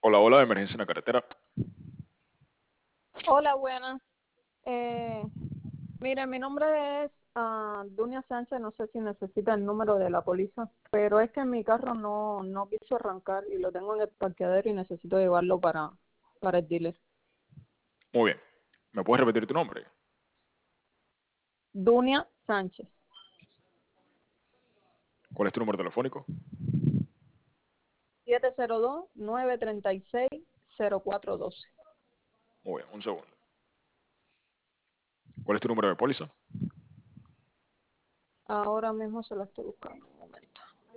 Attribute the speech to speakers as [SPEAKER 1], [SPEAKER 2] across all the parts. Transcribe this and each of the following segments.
[SPEAKER 1] Hola, hola, de emergencia en la carretera.
[SPEAKER 2] Hola, buenas. Eh, Mire, mi nombre es Dunia Sánchez. No sé si necesita el número de la póliza, pero es que mi carro no quiso arrancar y lo tengo en el parqueadero y necesito llevarlo para el dealer.
[SPEAKER 1] Muy bien. ¿Me puedes repetir tu nombre?
[SPEAKER 2] Dunia Sánchez,
[SPEAKER 1] ¿Cuál es tu número telefónico?
[SPEAKER 2] 702-936-0412.
[SPEAKER 1] Muy bien, un segundo. ¿Cuál es tu número de póliza?
[SPEAKER 2] Ahora mismo se lo estoy buscando, un momento.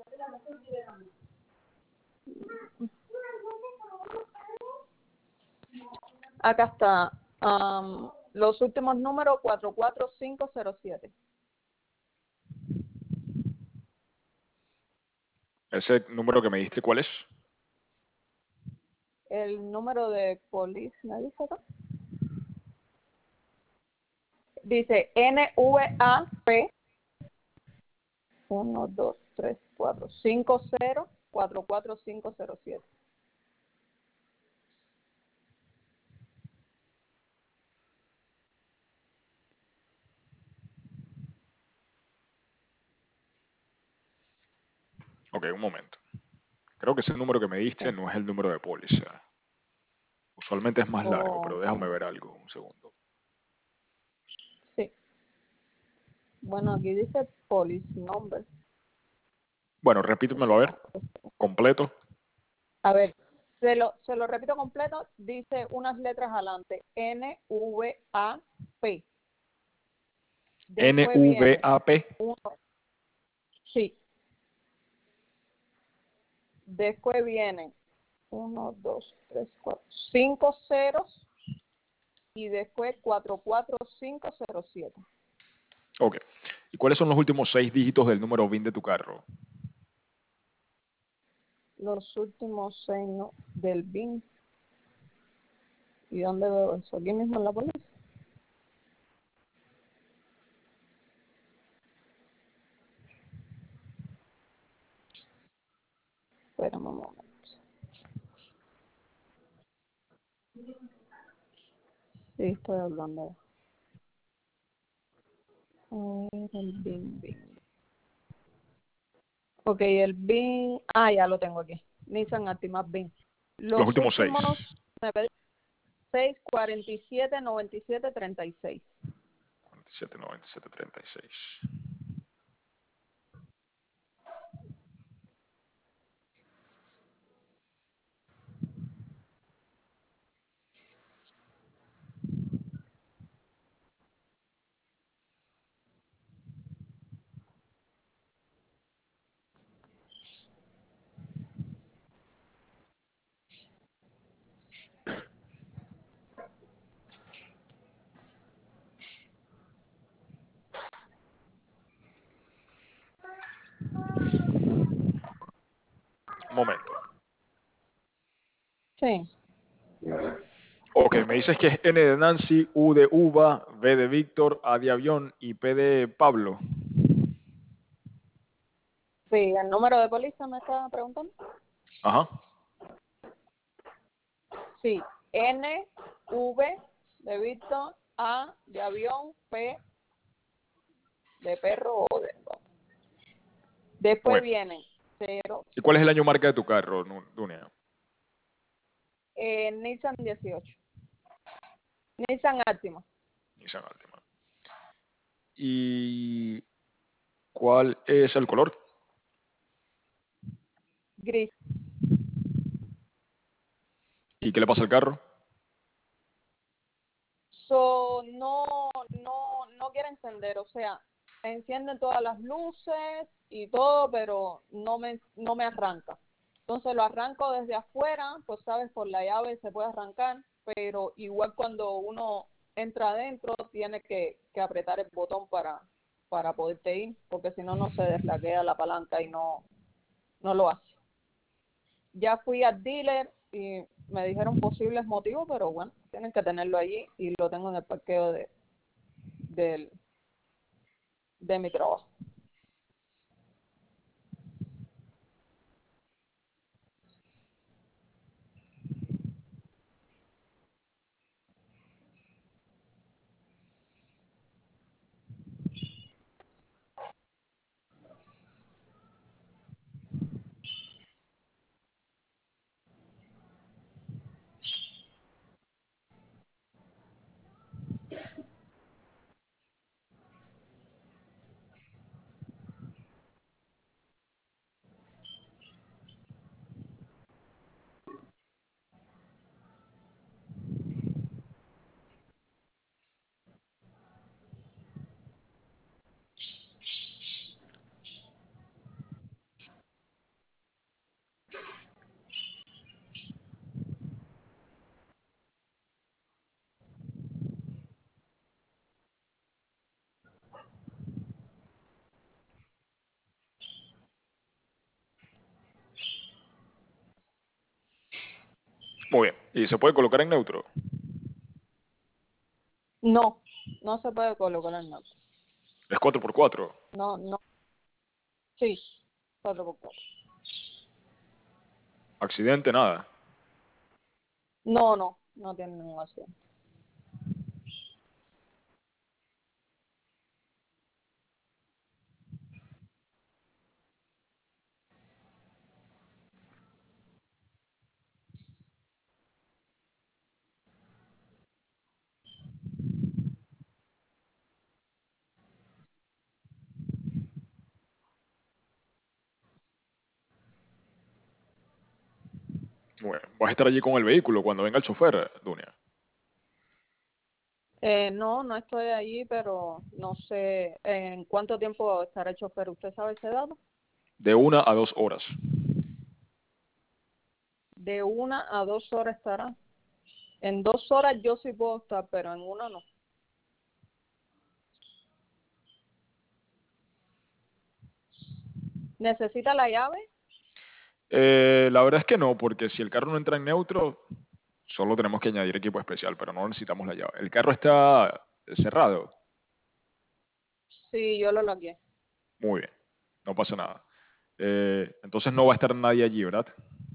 [SPEAKER 2] Acá está. Los últimos números 44507.
[SPEAKER 1] Ese número que me diste, ¿cuál es?
[SPEAKER 2] El número de póliza, ¿me dice acá? Dice NVAP 1, 2, 3, 4, 5, 0, 4, 4, 5, 0, 7.
[SPEAKER 1] Ok, un momento. Creo que ese número que me diste no es el número de póliza. Usualmente es más largo, pero
[SPEAKER 2] Ok,
[SPEAKER 1] déjame ver algo, un segundo.
[SPEAKER 2] sí. Bueno, aquí dice policy number.
[SPEAKER 1] Bueno,
[SPEAKER 2] O
[SPEAKER 1] repítemelo a ver,
[SPEAKER 2] sea,
[SPEAKER 1] completo.
[SPEAKER 2] a ver, se lo repito completo. Dice unas letras adelante. NVAP. Después viene
[SPEAKER 1] NVAP.
[SPEAKER 2] uno, sí. Después viene 1, 2, 3, 4, 5 ceros y después 44507.
[SPEAKER 1] Ok. ¿Y cuáles son los últimos 6 dígitos del número VIN de tu carro?
[SPEAKER 2] Los últimos 6 del BIN. ¿Y dónde veo eso? Aquí mismo en la póliza. Espérame un momento. Sí, estoy hablando. A ver, el BIN. Ok, el BIN. Ah, ya lo tengo aquí. Nissan Altima BIN.
[SPEAKER 1] Los
[SPEAKER 2] Los
[SPEAKER 1] últimos seis.
[SPEAKER 2] últimos 6, 47, 97, 36.
[SPEAKER 1] 47, 97, 36. Un momento.
[SPEAKER 2] Sí,
[SPEAKER 1] Ok, me dices que es N de Nancy, U de uva, V de Víctor, A de avión y P de Pablo.
[SPEAKER 2] sí, el número de póliza me estaba preguntando.
[SPEAKER 1] Ajá.
[SPEAKER 2] Sí, N, V de Víctor, A de avión, P de perro o de...
[SPEAKER 1] Muy
[SPEAKER 2] Después
[SPEAKER 1] bien.
[SPEAKER 2] viene 0,
[SPEAKER 1] ¿Y cuál es el año marca de tu carro, Dunia?
[SPEAKER 2] Nissan 18, Nissan Altima,
[SPEAKER 1] Nissan Altima. ¿Y cuál es el color?
[SPEAKER 2] gris.
[SPEAKER 1] ¿Y qué le pasa al carro?
[SPEAKER 2] No quiere encender, o sea, enciende todas las luces y todo, pero no me arranca. Entonces lo arranco desde afuera, pues sabes, por la llave se puede arrancar, pero igual cuando uno entra adentro tiene que apretar el botón para poderte ir, porque si no, no se deslaguea la palanca y no lo hace. Ya fui al dealer y me dijeron posibles motivos, pero bueno, tienen que tenerlo allí y lo tengo en el parqueo del, de mi trabajo.
[SPEAKER 1] Muy bien. ¿Y se puede colocar en neutro?
[SPEAKER 2] No, no se puede colocar en neutro.
[SPEAKER 1] ¿Es 4x4?
[SPEAKER 2] No, no. Sí, 4x4.
[SPEAKER 1] ¿Accidente? Nada.
[SPEAKER 2] No, no, no tiene ningún accidente.
[SPEAKER 1] Muy bien. ¿Vas a estar allí con el vehículo cuando venga el chofer, Dunia?
[SPEAKER 2] No, no estoy allí, pero no sé en cuánto tiempo estará el chofer. ¿Usted sabe ese dato?
[SPEAKER 1] De 1 a 2 horas.
[SPEAKER 2] De 1 a 2 horas estará. En 2 horas yo sí puedo estar, pero en una no. ¿Necesita la llave?
[SPEAKER 1] La verdad es que no, porque si el carro no entra en neutro, solo tenemos que añadir equipo especial, pero no necesitamos la llave. El carro está cerrado.
[SPEAKER 2] Sí, yo lo laqué.
[SPEAKER 1] Muy bien, no pasa nada. Entonces no va a estar nadie allí, ¿verdad?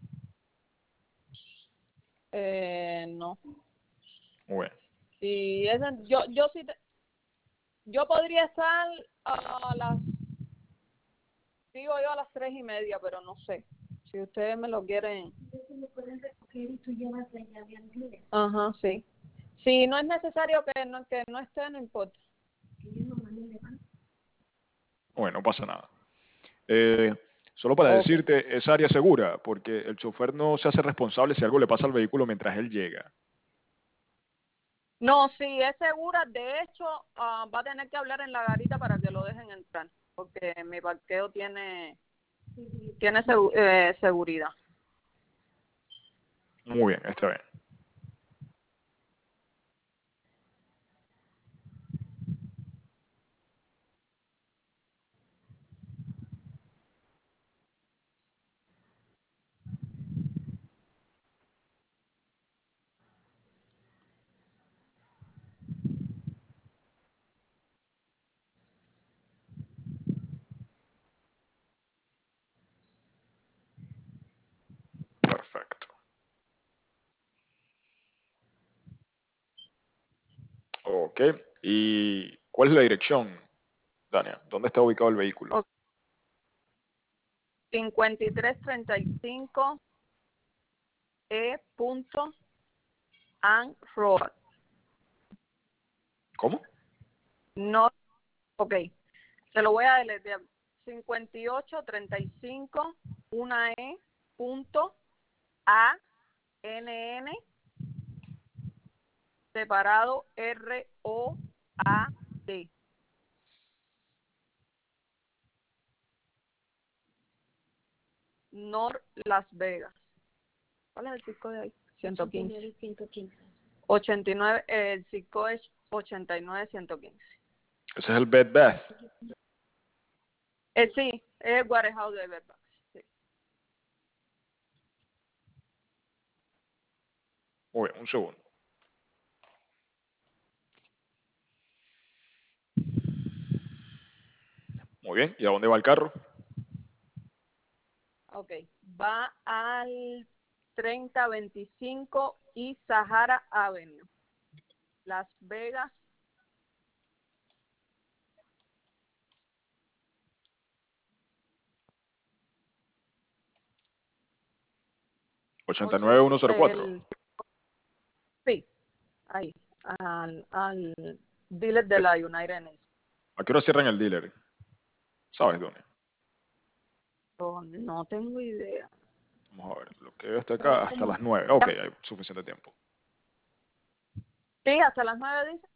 [SPEAKER 2] No.
[SPEAKER 1] Muy bien.
[SPEAKER 2] Y yo sí, yo podría estar a las, digo yo a las 3:30, pero no sé. Si ustedes me lo quieren.
[SPEAKER 3] Lo pueden recoger y tú llevas la llave al dealer.
[SPEAKER 2] Ajá, sí. Si no es necesario que no esté, no importa.
[SPEAKER 3] Que ellos nomás lo levantan.
[SPEAKER 1] Bueno, no pasa nada. Eh, Solo para
[SPEAKER 2] Ok.
[SPEAKER 1] decirte, es área segura, porque el chofer no se hace responsable si algo le pasa al vehículo mientras él llega.
[SPEAKER 2] No, sí, es segura. De hecho, va a tener que hablar en la garita para que lo dejen entrar, porque mi parqueo tiene seguridad.
[SPEAKER 1] Muy bien, está bien. Perfecto. Ok. ¿Y cuál es la dirección, Dania? ¿Dónde está ubicado el vehículo?
[SPEAKER 2] Ok. 5335 Ann Road.
[SPEAKER 1] ¿Cómo?
[SPEAKER 2] No, ok. Se lo voy a deletrear. 5835 una punto ANN separado ROAD. North Las Vegas. ¿Cuál es el circo de ahí? 115.
[SPEAKER 3] 89 y 115.
[SPEAKER 2] 89, el circo es 89115.
[SPEAKER 1] Ese es el Bed Bath.
[SPEAKER 2] Sí, es el Warehouse de Bed Bath. Sí.
[SPEAKER 1] Muy bien, un segundo. Muy bien. ¿Y a dónde va el carro?
[SPEAKER 2] Ok, va al 3025 y Sahara Avenue, Las Vegas. O si no,
[SPEAKER 1] 89104.
[SPEAKER 2] sí, ahí, al dealer de la United Nations.
[SPEAKER 1] ¿A qué hora cierran el dealer? ¿Sabes, Dania?
[SPEAKER 2] No tengo idea.
[SPEAKER 1] Vamos a ver. Lo que veo hasta acá
[SPEAKER 3] Pero
[SPEAKER 1] hasta
[SPEAKER 3] como
[SPEAKER 1] las 9. Ok, hay suficiente tiempo.
[SPEAKER 2] Sí, hasta las 9 dice.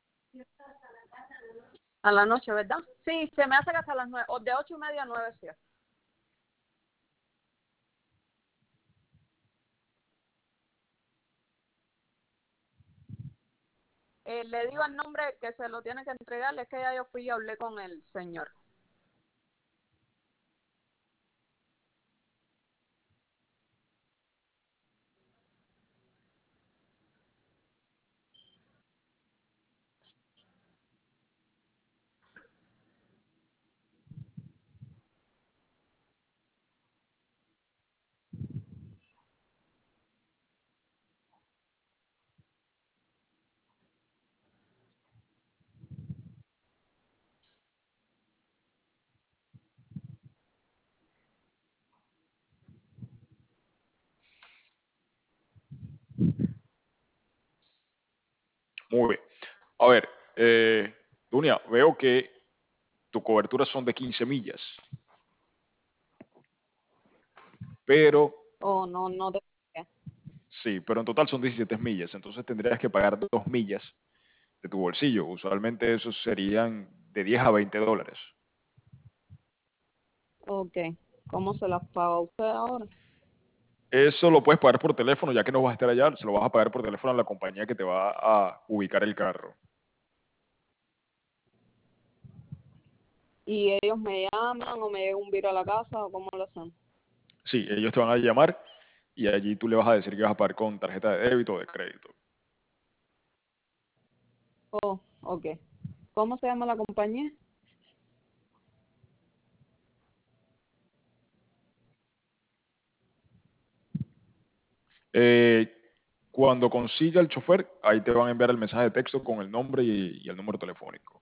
[SPEAKER 2] A la noche, ¿verdad? Sí, se me hace que hasta las 9, o de 8:30 a 9, sí. Le digo el nombre que se lo tiene que entregar, es que ya yo fui y hablé con el señor.
[SPEAKER 1] A ver, Dunia, veo que tu cobertura son de 15 millas, pero
[SPEAKER 2] Oh, no, no te...
[SPEAKER 1] sí, pero en total son 17 millas, entonces tendrías que pagar 2 millas de tu bolsillo. Usualmente esos serían de 10 a 20 dólares.
[SPEAKER 2] Ok. ¿Cómo se las paga usted ahora?
[SPEAKER 1] Eso lo puedes pagar por teléfono, ya que no vas a estar allá, se lo vas a pagar por teléfono a la compañía que te va a ubicar el carro.
[SPEAKER 2] ¿Y ellos me llaman o me llega un viro a la casa o cómo lo hacen?
[SPEAKER 1] Sí, ellos te van a llamar y allí tú le vas a decir que vas a pagar con tarjeta de débito o de crédito.
[SPEAKER 2] Oh, ok. ¿Cómo se llama la compañía?
[SPEAKER 1] Eh, Cuando consiga el chofer, ahí te van a enviar el mensaje de texto con el nombre y el número telefónico.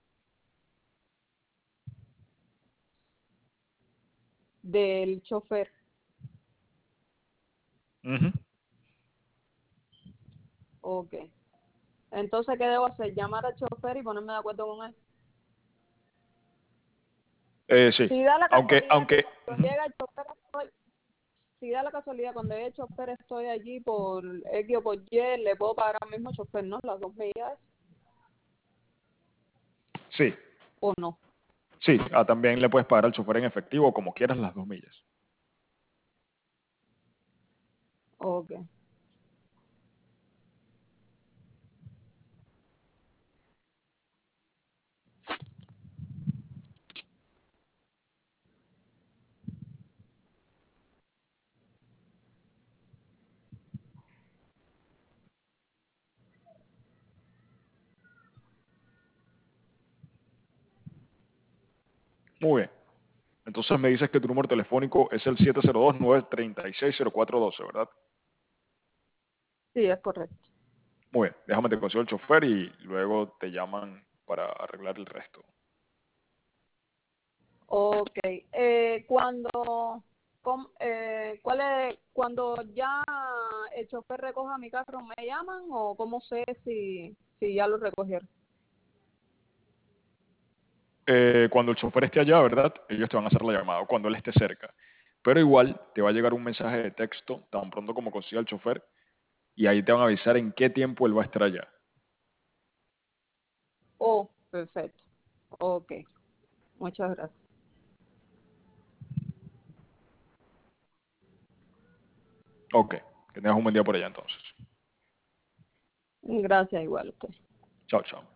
[SPEAKER 2] Del chofer.
[SPEAKER 1] Ujú.
[SPEAKER 2] Ok. Entonces, ¿qué debo hacer? Llamar al chofer y ponerme de acuerdo con él.
[SPEAKER 1] Sí,
[SPEAKER 2] Si da la
[SPEAKER 1] aunque,
[SPEAKER 2] casualidad que
[SPEAKER 1] aunque,
[SPEAKER 2] cuando
[SPEAKER 1] ujú.
[SPEAKER 2] llega el chofer si da la casualidad cuando llegue el chofer estoy allí por X o por Y, le puedo pagar al mismo chofer, ¿no? Las 2 millas
[SPEAKER 1] Sí,
[SPEAKER 2] o no.
[SPEAKER 1] sí, también le puedes pagar al chofer en efectivo como quieras las 2 millas.
[SPEAKER 2] Ok.
[SPEAKER 1] Muy bien. Entonces me dices que tu número telefónico es el 702-936-0412, ¿verdad?
[SPEAKER 2] Sí, es correcto.
[SPEAKER 1] Muy bien, déjame te consigo el chofer y luego te llaman para arreglar el resto.
[SPEAKER 2] Ok. Cuando, ¿cuál es, cuando ya el chofer recoja mi carro, me llaman o cómo sé si ya lo recogieron?
[SPEAKER 1] Cuando el chofer esté allá, ¿verdad? Ellos te van a hacer la llamada o cuando él esté cerca. Pero igual te va a llegar un mensaje de texto tan pronto como consiga el chofer y ahí te van a avisar en qué tiempo él va a estar allá.
[SPEAKER 2] Oh, perfecto. Ok. Muchas gracias.
[SPEAKER 1] Ok, que tengas un buen día por allá entonces.
[SPEAKER 2] Gracias igual a usted.
[SPEAKER 1] Chao, chao.